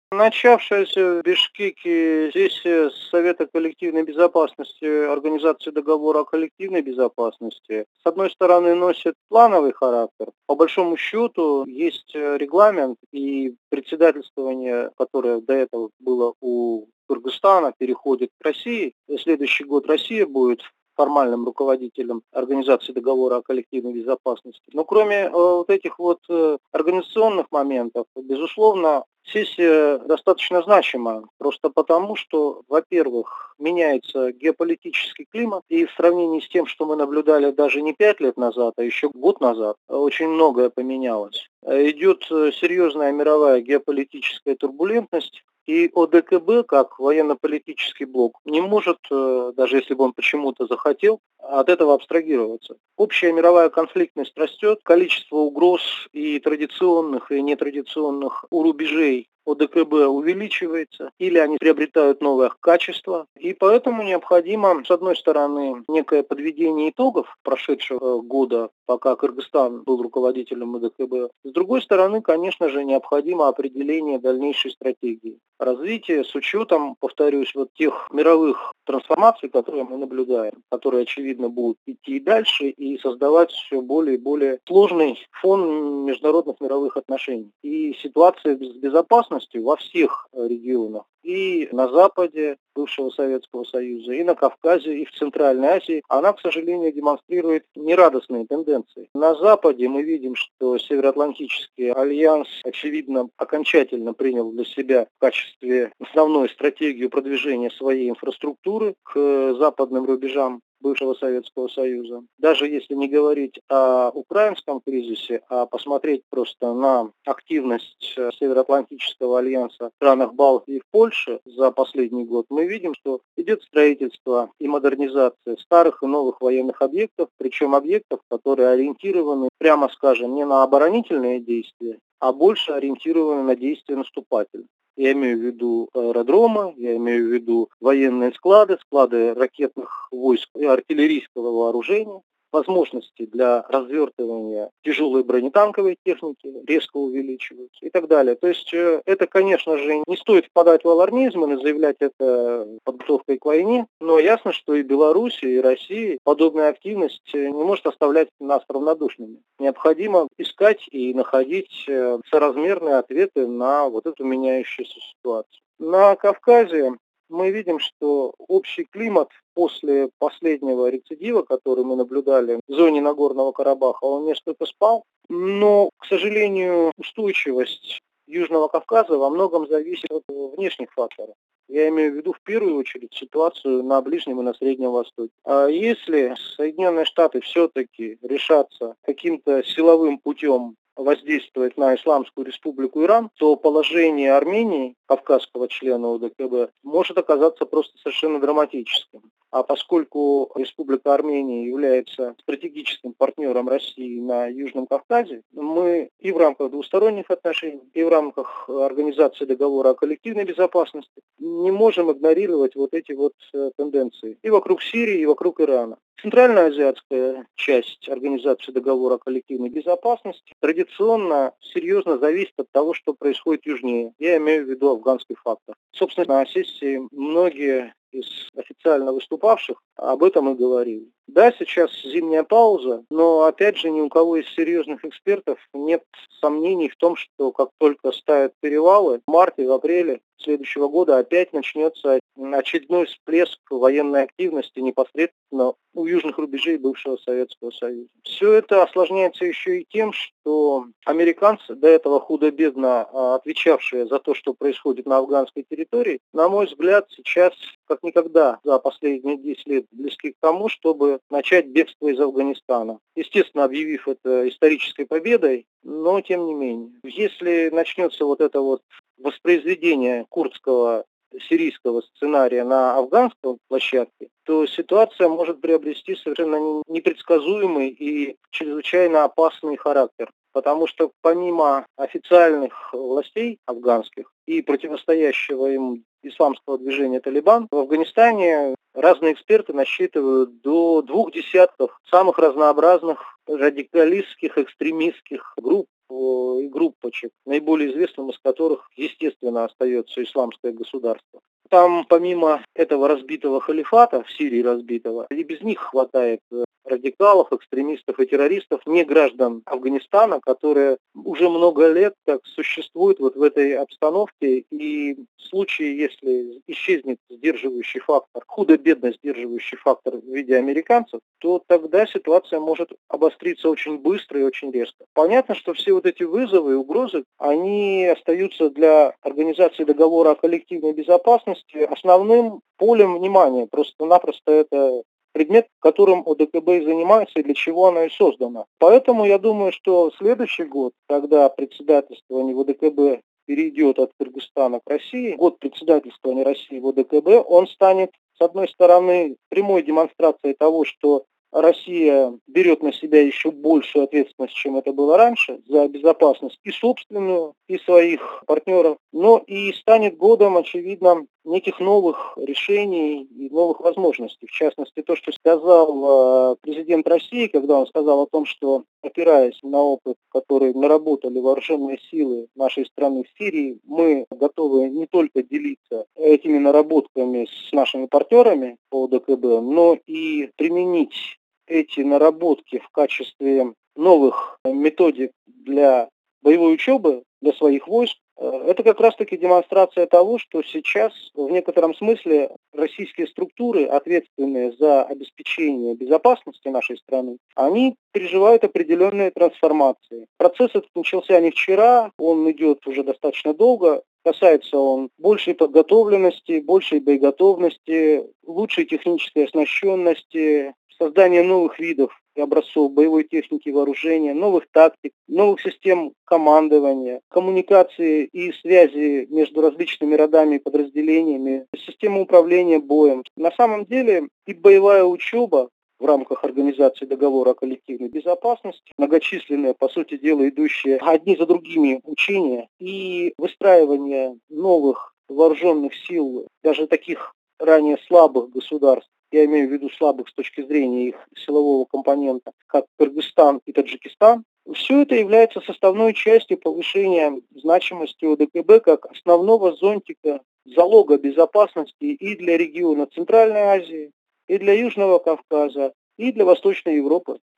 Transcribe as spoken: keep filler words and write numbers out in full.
Начавшаяся в Бишкеке сессия Совета коллективной безопасности Организации договора о коллективной безопасности, с одной стороны, носит плановый характер. По большому счету, есть э, регламент и председательствование, которое до этого было у Кыргызстана, переходит к России. И следующий год Россия будет формальным руководителем Организации договора о коллективной безопасности. Но кроме э, вот этих вот э, организационных моментов, безусловно, сессия достаточно значима, просто потому, что, во-первых, меняется геополитический климат, и в сравнении с тем, что мы наблюдали даже не пять лет назад, а еще год назад, очень многое поменялось. Э, Идет э, серьезная мировая геополитическая турбулентность, и О Д К Б, как военно-политический блок, не может, э, даже если бы он почему-то захотел, от этого абстрагироваться. Общая мировая конфликтность растет, количество угроз и традиционных, и нетрадиционных у рубежей О Д К Б увеличивается, или они приобретают новое качество. И поэтому необходимо, с одной стороны, некое подведение итогов прошедшего года, пока Кыргызстан был руководителем О Д К Б. С другой стороны, конечно же, необходимо определение дальнейшей стратегии развития с учетом, повторюсь, вот тех мировых трансформаций, которые мы наблюдаем, которые, очевидно, будут идти и дальше и создавать все более и более сложный фон международных мировых отношений. И ситуация с безопасностью во всех э, регионах, и на Западе бывшего Советского Союза, и на Кавказе, и в Центральной Азии, она, к сожалению, демонстрирует нерадостные тенденции. На Западе мы видим, что Североатлантический альянс, очевидно, окончательно принял для себя в качестве основной стратегию продвижения своей инфраструктуры к западным рубежам бывшего Советского Союза. Даже если не говорить о украинском кризисе, а посмотреть просто на активность э, Североатлантического альянса в странах Балтии и в Польше за последний год, мы видим, что идет строительство и модернизация старых и новых военных объектов, причем объектов, которые ориентированы, прямо скажем, не на оборонительные действия, а больше ориентированы на действия наступательные. Я имею в виду аэродромы, я имею в виду военные склады, склады ракетных войск и артиллерийского вооружения. Возможности для развертывания тяжелой бронетанковой техники резко увеличиваются и так далее. То есть э, это, конечно же, не стоит впадать в алармизм и заявлять это подготовкой к войне, но ясно, что и Беларусь, и Россия подобная активность э, не может оставлять нас равнодушными. Необходимо искать и находить э, соразмерные ответы на вот эту меняющуюся ситуацию. На Кавказе мы видим, что общий климат после последнего рецидива, который мы наблюдали в зоне Нагорного Карабаха, он несколько спал, но, к сожалению, устойчивость Южного Кавказа во многом зависит от внешних факторов. Я имею в виду в первую очередь ситуацию на Ближнем и на Среднем Востоке. А если Соединенные Штаты все-таки решатся каким-то силовым путем воздействовать на Исламскую Республику Иран, то положение Армении, кавказского члена О Д К Б, может оказаться просто совершенно драматическим. А поскольку Республика Армения является стратегическим партнером России на Южном Кавказе, мы и в рамках двусторонних отношений, и в рамках Организации договора о коллективной безопасности не можем игнорировать вот эти вот э, тенденции и вокруг Сирии, и вокруг Ирана. Центральноазиатская часть Организации договора о коллективной безопасности традиционно серьезно зависит от того, что происходит южнее. Я имею в виду афганский фактор. Собственно, на сессии многие из официально выступавших об этом и говорили. Да, сейчас зимняя пауза, но опять же ни у кого из серьезных экспертов нет сомнений в том, что как только ставят перевалы, в марте, в апреле следующего года опять начнется очередной всплеск военной активности непосредственно у южных рубежей бывшего Советского Союза. Все это осложняется еще и тем, что американцы, до этого худо-бедно а, отвечавшие за то, что происходит на афганской территории, на мой взгляд, сейчас как никогда за последние десять лет близки к тому, чтобы начать бегство из Афганистана. Естественно, объявив это исторической победой, но тем не менее. Если начнется вот это вот воспроизведение курдского сирийского сценария на афганской площадке, то ситуация может приобрести совершенно непредсказуемый и чрезвычайно опасный характер. Потому что помимо официальных властей афганских и противостоящего им исламского движения «Талибан», в Афганистане разные эксперты насчитывают до двух десятков самых разнообразных радикалистских, экстремистских групп, и группочек, наиболее известным из которых, естественно, остается Исламское государство. Там, помимо этого разбитого халифата, в Сирии разбитого, и без них хватает радикалов, экстремистов и террористов, не граждан Афганистана, которые уже много лет как существуют вот в этой обстановке, и в случае, если исчезнет сдерживающий фактор, худо-бедно сдерживающий фактор в виде американцев, то тогда ситуация может обостриться очень быстро и очень резко. Понятно, что все вот эти вызовы и угрозы, они остаются для Организации договора о коллективной безопасности основным полем внимания. Просто-напросто это предмет, которым ОДКБ и занимается, и для чего оно и создано. Поэтому я думаю, что следующий год, когда председательствование в ОДКБ перейдет от Кыргызстана к России, год председательствования России в ОДКБ, он станет, с одной стороны, прямой демонстрацией того, что Россия берет на себя еще большую ответственность, чем это было раньше, за безопасность и собственную, и своих партнеров, но и станет годом, очевидно, неких новых решений и новых возможностей. В частности, то, что сказал президент России, когда он сказал о том, что, опираясь на опыт, который наработали вооруженные силы нашей страны в Сирии, мы готовы не только делиться этими наработками с нашими партнерами по ОДКБ, но и применить эти наработки в качестве новых методик для боевой учебы для своих войск. Это как раз-таки демонстрация того, что сейчас в некотором смысле российские структуры, ответственные за обеспечение безопасности нашей страны, они переживают определенные трансформации. Процесс этот начался не вчера, он идет уже достаточно долго. Касается он большей подготовленности, большей боеготовности, лучшей технической оснащенности, создания новых видов и образцов боевой техники и вооружения, новых тактик, новых систем командования, коммуникации и связи между различными родами и подразделениями, системы управления боем. На самом деле и боевая учеба в рамках Организации договора о коллективной безопасности, многочисленные, по сути дела, идущие одни за другими учения и выстраивание новых вооруженных сил, даже таких ранее слабых государств, я имею в виду слабых с точки зрения их силового компонента, как Кыргызстан и Таджикистан, все это является составной частью повышения значимости ОДКБ как основного зонтика, залога безопасности и для региона Центральной Азии, и для Южного Кавказа, и для Восточной Европы.